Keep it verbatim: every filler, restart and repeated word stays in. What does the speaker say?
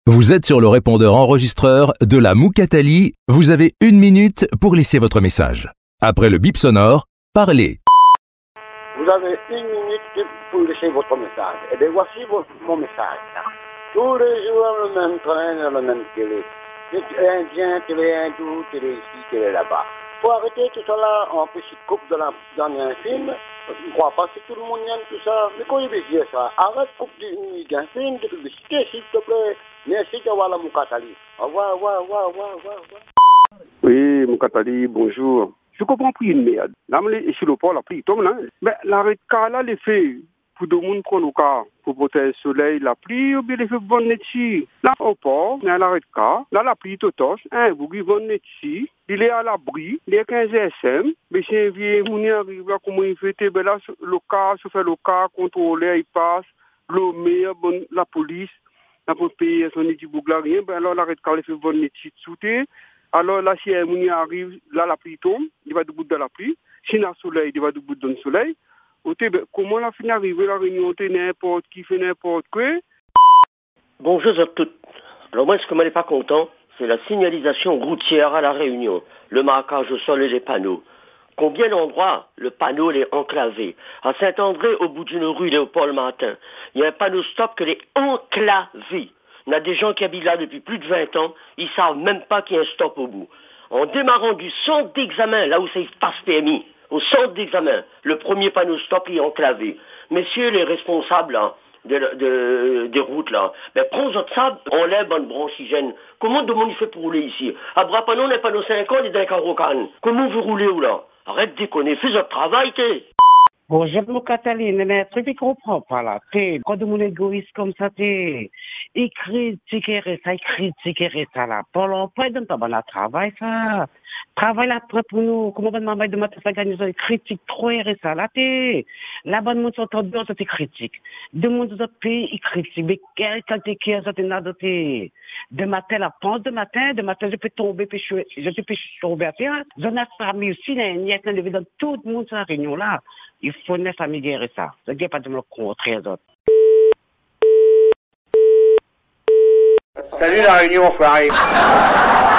Vous êtes sur le répondeur enregistreur de la Moukatali. Vous avez une minute pour laisser votre message. Après le bip sonore, parlez. Vous avez une minute pour laisser votre message. Et bien voici votre, mon message. Tous les jours, le même train, le même télé. Télé indien, télé hindou, télé ici, télé là-bas. Faut arrêter tout ça là, en petite coupe de la dernière film. Je ne crois pas que tout le monde aime tout ça. Mais quand il veut dire ça, arrête coupe d'un film, de publicité, s'il te plaît. Merci d'avoir la Moukatali. Au revoir, au revoir, au revoir, au revoir, au revoir. Oui, Moukatali, bonjour. Je comprends plus une merde. Là, je suis le port, la pluie tombe là. Mais l'arrêt de car là, les faits, pour tout le monde prendre le car, pour protéger le soleil, la pluie, ou bien les faits bonnes ici. Là, au port, il y a l'arrêt de car, là, la pluie te torche, hein, vous qui bonne ici, il est à l'abri, il est quinze S M, mais si un vieux mouni arrive là, comment il fait, ben là, le car, se fait le car, contrôler, il passe, le meilleur, bon, la police, la pour payer son étude bougla, rien, ben alors l'arrêt de car, les faits bonnes ici, sauter. Alors là, si un mouni arrive, là, la pluie tombe, il va debout de la pluie. Si il y a le soleil, il va debout dans le soleil. Comment la fin arriver la réunion, n'importe qui fait n'importe quoi. Bonjour à toutes. Alors moi, ce que je n'est pas content, c'est la signalisation routière à la Réunion, le marquage au sol et les panneaux. Combien d'endroits le panneau est enclavé? À Saint-André, au bout d'une rue Léopold-Martin, il y a un panneau stop qui est enclavé. Il y a des gens qui habitent là depuis plus de vingt ans, ils ne savent même pas qu'il y a un stop au bout. En démarrant du centre d'examen, là où c'est passe P M I, au centre d'examen, le premier panneau stop est enclavé. Messieurs les responsables là, de, de, des routes là, ben prends votre sable, enlève une branchigène. Comment de monde il fait pour rouler ici? À Brapanon, les panneaux cinquante et d'un carrocan. Comment vous roulez ou là? Arrête de déconner, fais votre travail, t'es. Bonjour, Moukatali, mais truc qui comprend pas là. T'es, quand de mon égoïste comme ça, t'es, il critique ça, il critique ça là. Pour l'emploi, il donne pas bon travail, ça. Travail là, après pour nous, comment on va de matin, ça gagne, il critique trop ça là, t'es. La bonne monde sont en dehors, ça t'es critique. De mon autres pays, il critique. Mais quel qualité qui est, ça t'es nada, t'es. De matin, la pense de matin, de matin, je peux tomber, puis je, je peux tomber à terre. J'en ai famille aussi, là, il y a une levé dans tout le monde, cette réunion là. Il faut ne pas guérir ça. Ce n'est pas de me contrer les autres. Salut la Réunion, enfoiré.